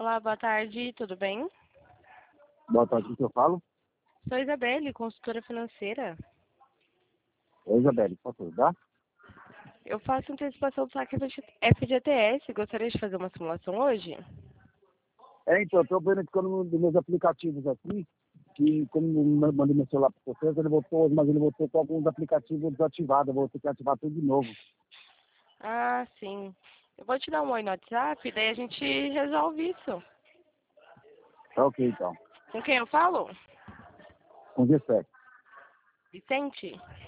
Olá, boa tarde, tudo bem? Boa tarde, o que eu falo? Sou Isabelle, consultora financeira. Oi, Isabelle, posso ajudar? Eu faço antecipação do saque FGTS. Gostaria de fazer uma simulação hoje? Então, eu estou verificando dos meus aplicativos aqui, que como eu mandei meu celular para vocês, mas ele voltou com alguns aplicativos desativados, eu vou ter que ativar tudo de novo. Ah, sim. Eu vou te dar um oi no WhatsApp, daí a gente resolve isso. Tá ok, então. Com quem eu falo? Com G7. Vicente?